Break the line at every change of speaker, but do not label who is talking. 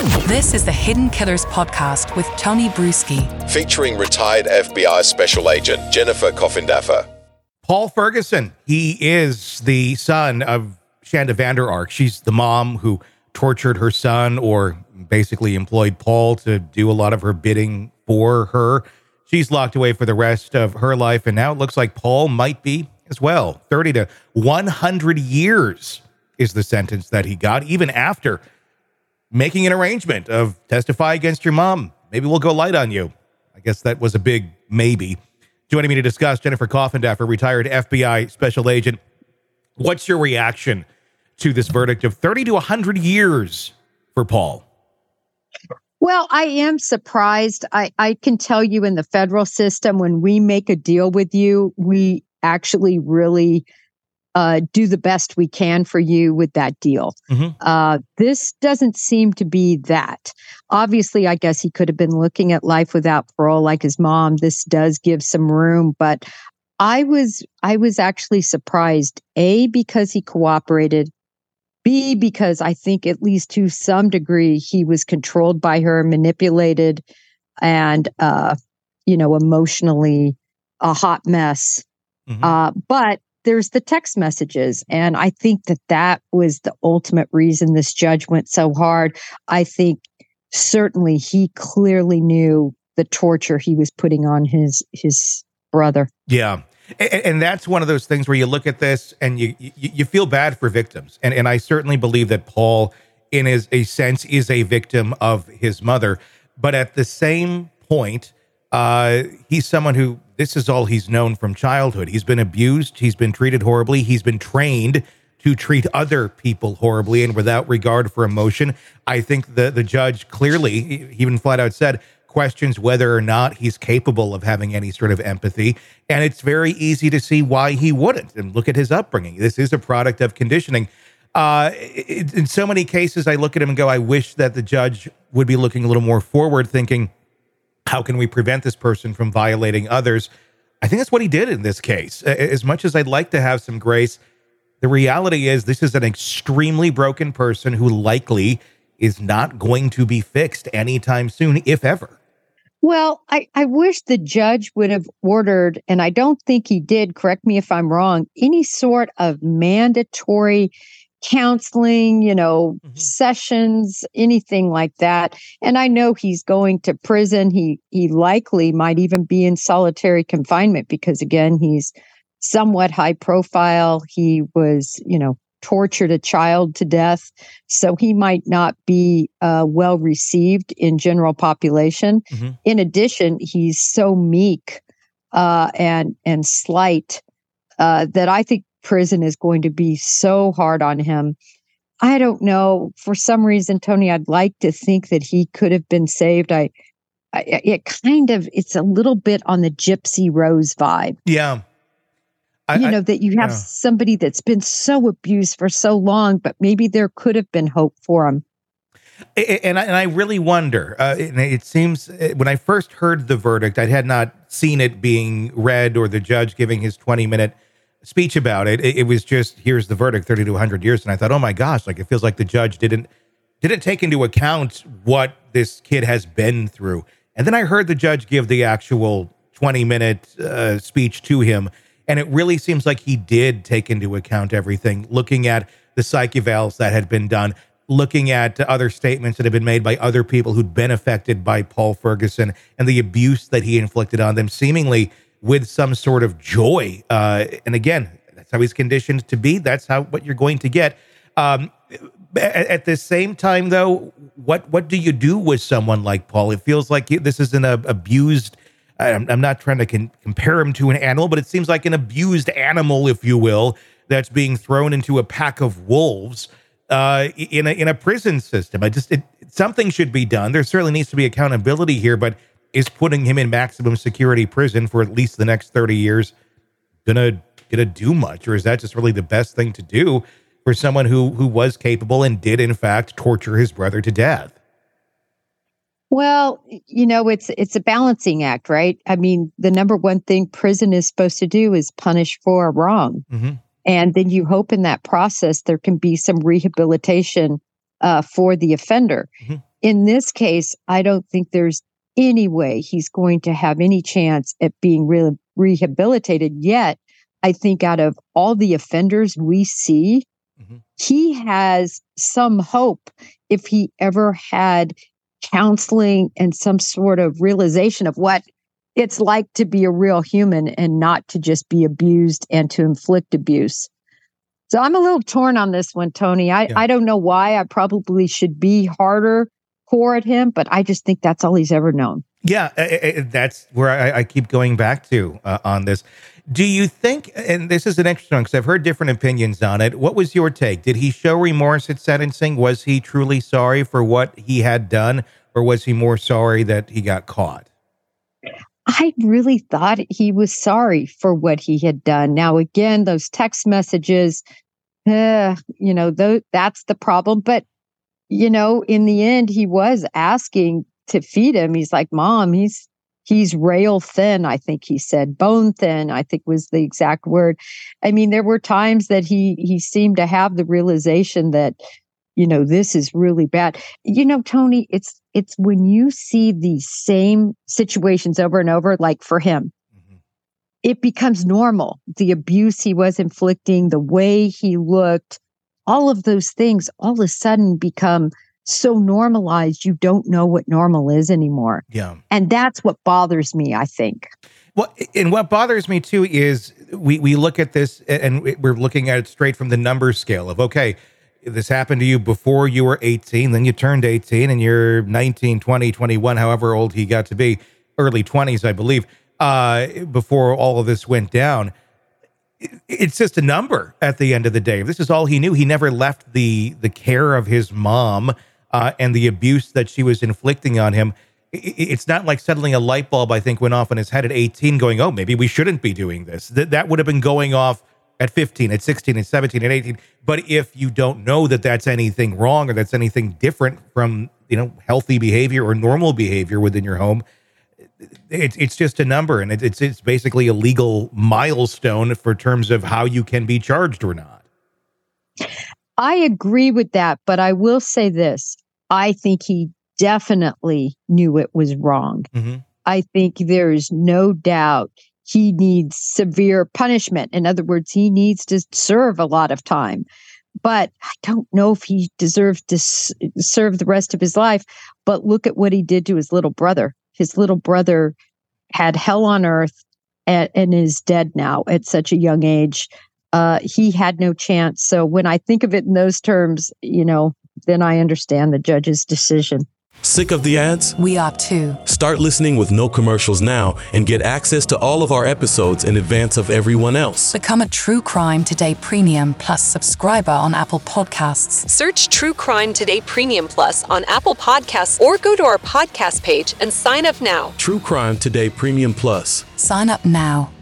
This is the Hidden Killers podcast with Tony Bruschi,
featuring retired FBI Special Agent Jennifer Coffindaffer.
Paul Ferguson, he is the son of Shanda Vander Ark. She's the mom who tortured her son, or basically employed Paul to do a lot of her bidding for her. She's locked away for the rest of her life, and now it looks like Paul might be as well. 30 to 100 years is the sentence that he got, even after making an arrangement of testify against your mom. Maybe we'll go light on you. I guess that was a big maybe. Joining me to discuss, Jennifer Coffindaffer, retired FBI Special Agent. What's your reaction to this verdict of 30 to 100 years for Paul?
Well, I am surprised. I can tell you, in the federal system, when we make a deal with you, we actually really do the best we can for you with that deal. This doesn't seem to be that. Obviously, I guess he could have been looking at life without parole like his mom. This does give some room, but I was actually surprised, A, because he cooperated, B, because I think at least to some degree he was controlled by her, manipulated, and emotionally a hot mess. But there's the text messages, and I think that was the ultimate reason this judge went so hard. I think certainly he clearly knew the torture he was putting on his brother.
Yeah. And that's one of those things where you look at this and you feel bad for victims. And I certainly believe that Paul, in a sense, is a victim of his mother. But at the same point, he's someone who, this is all he's known from childhood. He's been abused. He's been treated horribly. He's been trained to treat other people horribly and without regard for emotion. I think the judge clearly, even flat out said, questions whether or not he's capable of having any sort of empathy. And it's very easy to see why he wouldn't. And look at his upbringing. This is a product of conditioning. In so many cases, I look at him and go, I wish that the judge would be looking a little more forward, thinking, how can we prevent this person from violating others? I think that's what he did in this case. As much as I'd like to have some grace, the reality is this is an extremely broken person who likely is not going to be fixed anytime soon, if ever.
Well, I wish the judge would have ordered, and I don't think he did, correct me if I'm wrong, any sort of mandatory counseling, sessions, anything like that. And I know he's going to prison. He likely might even be in solitary confinement because, again, he's somewhat high profile. He was, tortured a child to death. So he might not be well received in general population. In addition, he's so meek and slight that I think prison is going to be so hard on him. I don't know. For some reason, Tony, I'd like to think that he could have been saved. It's a little bit on the Gypsy Rose vibe.
Yeah.
That you have somebody that's been so abused for so long, but maybe there could have been hope for him.
And I really wonder, and it seems when I first heard the verdict, I had not seen it being read or the judge giving his 20-minute speech about it. It was just, here's the verdict, 30 to 100 years. And I thought, oh my gosh, like it feels like the judge didn't take into account what this kid has been through. And then I heard the judge give the actual 20-minute speech to him. And it really seems like he did take into account everything, looking at the psych evals that had been done, looking at other statements that had been made by other people who'd been affected by Paul Ferguson and the abuse that he inflicted on them, seemingly with some sort of joy. And again, that's how he's conditioned to be. That's what you're going to get. At the same time, though, what do you do with someone like Paul? It feels like this is an abused, I'm not trying to compare him to an animal, but it seems like an abused animal, if you will, that's being thrown into a pack of wolves in a prison system. Something should be done. There certainly needs to be accountability here, but is putting him in maximum security prison for at least the next 30 years gonna do much? Or is that just really the best thing to do for someone who was capable and did, in fact, torture his brother to death?
Well, it's a balancing act, right? I mean, the number one thing prison is supposed to do is punish for a wrong. And then you hope in that process there can be some rehabilitation for the offender. in this case, I don't think there's any way he's going to have any chance at being rehabilitated. Yet, I think out of all the offenders we see, he has some hope if he ever had counseling and some sort of realization of what it's like to be a real human and not to just be abused and to inflict abuse. So I'm a little torn on this one, Tony. I don't know why. I probably should be core at him, but I just think that's all he's ever known.
Yeah, that's where I keep going back to on this. Do you think, and this is an interesting one because I've heard different opinions on it. What was your take? Did he show remorse at sentencing? Was he truly sorry for what he had done, or was he more sorry that he got caught?
I really thought he was sorry for what he had done. Now, again, those text messages, that's the problem. But, in the end, he was asking to feed him. He's like, Mom, he's rail thin, I think he said. Bone thin, I think was the exact word. I mean, there were times that he seemed to have the realization that, this is really bad. Tony, it's when you see these same situations over and over, like for him, it becomes normal. The abuse he was inflicting, the way he looked, all of those things all of a sudden become so normalized, you don't know what normal is anymore.
Yeah.
And that's what bothers me, I think.
Well, and what bothers me too is we look at this and we're looking at it straight from the number scale of, okay, this happened to you before you were 18, then you turned 18 and you're 19, 20, 21, however old he got to be, early 20s, I believe, before all of this went down. It's just a number at the end of the day. This is all he knew. He never left the care of his mom and the abuse that she was inflicting on him. It's not like suddenly a light bulb, I think, went off in his head at 18 going, oh, maybe we shouldn't be doing this. That would have been going off at 15, at 16, at 17, at 18. But if you don't know that that's anything wrong or that's anything different from, healthy behavior or normal behavior within your home, it's just a number. And it's basically a legal milestone for terms of how you can be charged or not.
I agree with that, but I will say this. I think he definitely knew it was wrong. I think there is no doubt he needs severe punishment. In other words, he needs to serve a lot of time. But I don't know if he deserves to serve the rest of his life. But look at what he did to his little brother. His little brother had hell on earth and is dead now at such a young age. He had no chance. So when I think of it in those terms, then I understand the judge's decision.
Sick of the ads?
We are too.
Start listening with no commercials now and get access to all of our episodes in advance of everyone else.
Become a True Crime Today Premium Plus subscriber on Apple Podcasts.
Search True Crime Today Premium Plus on Apple Podcasts or go to our podcast page and sign up now.
True Crime Today Premium Plus.
Sign up now.